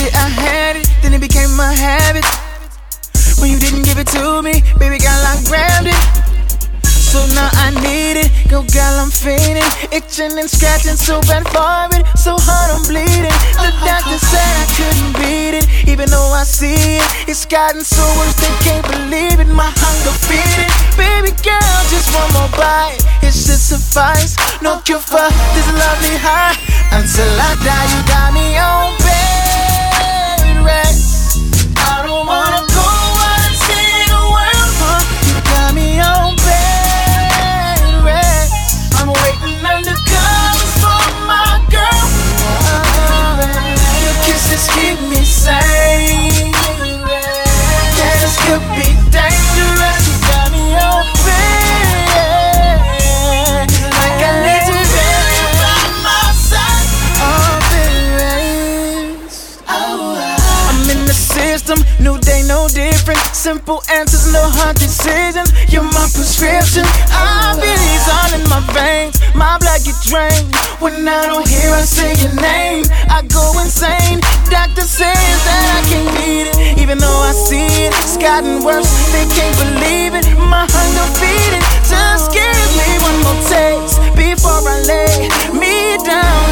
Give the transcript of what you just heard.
it, I had it, then it became a habit. When you didn't give it to me, baby girl, I grabbed it. So now I need it, go girl, I'm feeling, itching and scratching so bad for it, so hard I'm bleeding. The doctor said I couldn't beat it, even though I see it. It's gotten so worse they can't believe it. My hunger feeding, baby girl, just one more bite, it should suffice. No cure for this lovely high. Until I die, you got me on bed rest. I don't wanna go out and see the world, huh? You got me on bed rest. I'm waiting undercovers for my girl. Your kisses keep me sane. Yeah, this could be dangerous. You got me on bed, like I need to be by my side. Oh, bed rest. I'm in the system, new day, no different. Simple answers, no hard decisions. You're my prescription. I feel these all in my veins. My blood get drained when I don't hear I say your name. I go insane. Doctor says that I can't beat it, even though I see it. It's gotten worse. They can't believe it. My hunger feeding. Just give me one more taste before I lay me down.